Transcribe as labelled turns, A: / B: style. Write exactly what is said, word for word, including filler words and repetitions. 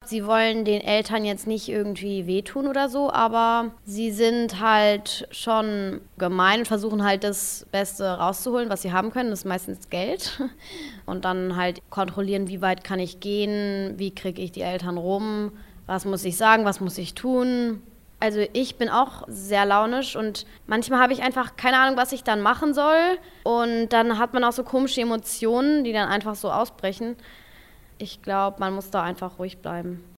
A: sie wollen den Eltern jetzt nicht irgendwie wehtun oder so, aber sie sind halt schon gemein und versuchen halt das Beste rauszuholen, was sie haben können. Das ist meistens Geld. Und dann halt kontrollieren, wie weit kann ich gehen, wie kriege ich die Eltern rum, was muss ich sagen, was muss ich tun. Also ich bin auch sehr launisch und manchmal habe ich einfach keine Ahnung, was ich dann machen soll. Und dann hat man auch so komische Emotionen, die dann einfach so ausbrechen. Ich glaube, man muss da einfach ruhig bleiben.